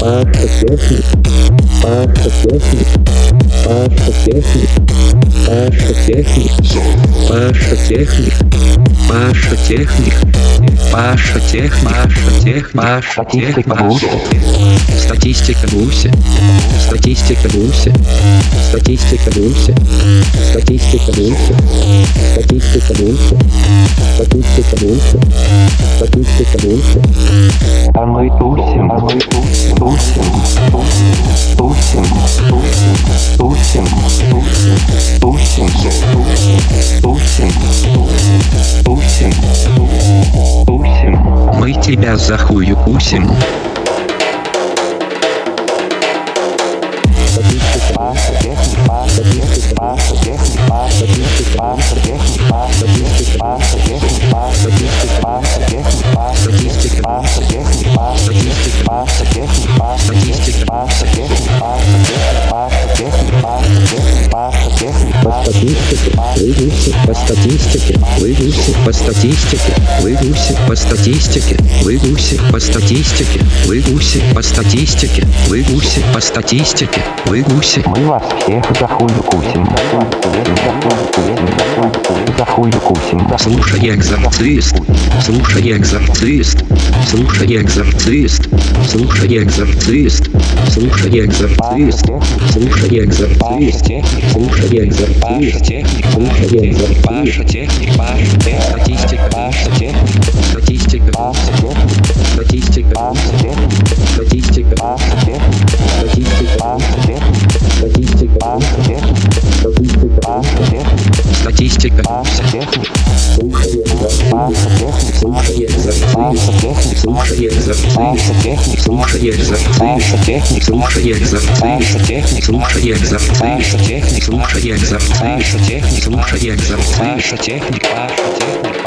Статистика Руси. Статистика Руси. Статистика Руси. Статистика Руси. Статистика Руси. Статистика Руси. Статистика Руси. А мы тусим, тусим, тусим, тусим, тусим, тусим, тусим, тусим, тусим. Мы тебя за хую кусим. По статистике, вы гуси, по статистике, вы гуси, по статистике, вы гуси, по статистике, вы гуси, по статистике, вы гуси, по статистике, вы гуси. Мы вас всех за хую кусим. За хую кусим. Слушай, экзорцист, слушай, экзорцист, слушай, экзорцист, слушай, экзорцист, слушай, экзорцист, слушай, экзорцист, слушай, экзорцист, слушай, экзорцист. Паша техник, Паша техник, статистика, Паша техник, статистика, Паша техник, статистика, Паша техник, статистика, Паша техник, статистика, Паша техник, статистика, Паша техник, статистика, Паша техник, статистика, Паша техник. Слушай, экзорцист, слушай, экзорцист, слушай, экзорцист, слушай, экзорцист, слушай, экзорцист, слушай, экзорцист, слушай, экзорцист, слушай, экзорцист, Паша техник, Паша техник.